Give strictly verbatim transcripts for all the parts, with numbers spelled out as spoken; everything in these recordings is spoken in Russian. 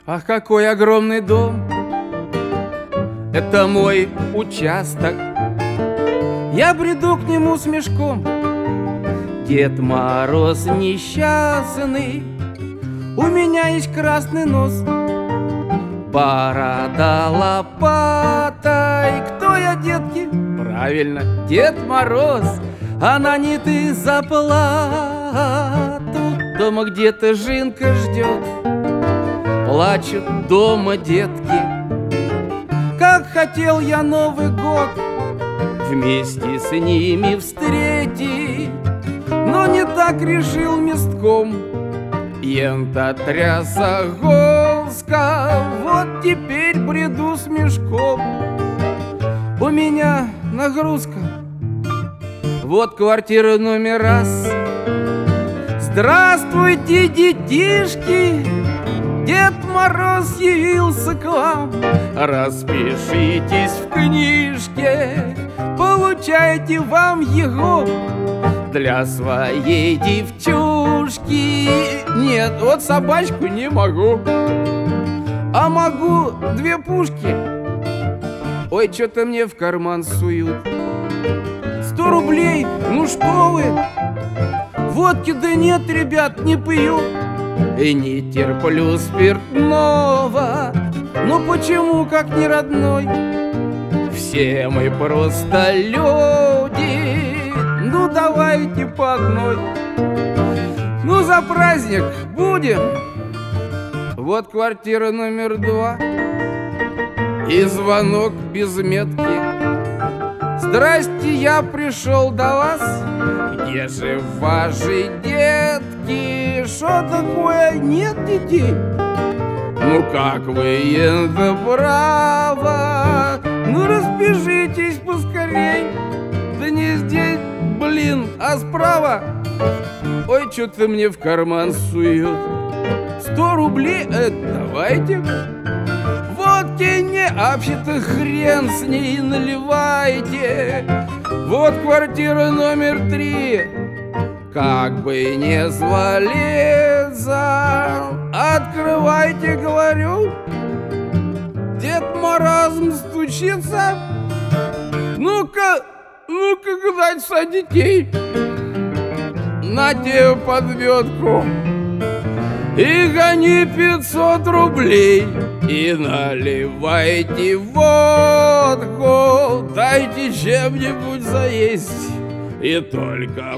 Ах, какой огромный дом! Это мой участок. Я бреду к нему с мешком. Дед Мороз несчастный, у меня есть красный нос, борода лопатой. Кто я, детки? Правильно, Дед Мороз. А на не ты заплату. Дома где-то Жинка ждет, плачут дома детки. Как хотел я Новый год вместе с ними встретить, но не так решил местком. Ента тряса Голска, вот теперь бреду с мешком. У меня нагрузка. Вот квартира номер раз. Здравствуйте, детишки! Дед Мороз явился к вам. Распишитесь в книжке, получайте вам его для своей девчушки. Нет, вот собачку не могу, а могу две пушки. Ой, что-то мне в карман суют. Сто рублей, ну что вы? Водки да нет, ребят, не пью и не терплю спиртного. Но почему, как не родной? Все мы просто люди. Ну давайте по одной. Ну за праздник будем. Вот квартира номер два. И звонок без метки. Здрасте, я пришел до вас. Где же ваши детки? Что такое? Нет детей? Ну как вы это право? Ну распишитесь поскорей. Да не здесь, блин, а справа. Ой, что-то мне в карман сует. Сто рублей, это давайте. Водки не, а вообще-то хрен с ней наливайте. Вот квартира номер три. Как бы не свалиться, открывайте, говорю. Дед Мороз стучится. Ну-ка, ну-ка, гнать детей. На тебе подметку и гони пятьсот рублей. И наливайте водку, дайте чем-нибудь заесть. И только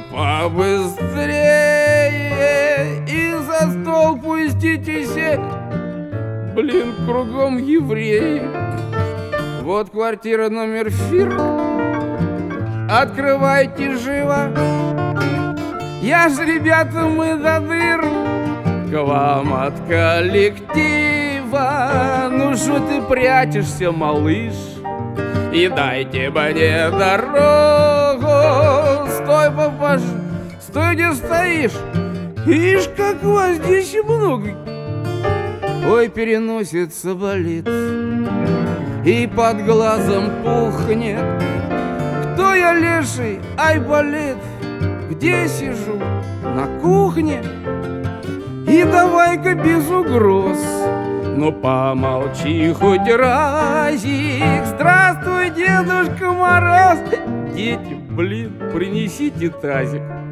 побыстрее. И за стол пустите сесть. Блин, кругом евреи. Вот квартира номер фир. Открывайте живо. Я ж, ребята, мы до дыр к вам от коллектива. Ну что ты прячешься, малыш? И дайте мне дорогу. Стой, папаш, стой, где стоишь. Ишь, как вас здесь много. Ой, переносица болит и под глазом пухнет. Кто я, леший? Ай, болит. Где сижу? На кухне. И давай-ка без угроз, ну помолчи хоть разик. Здравствуй, Дедушка Мороз. Дети, блин, принесите тазик.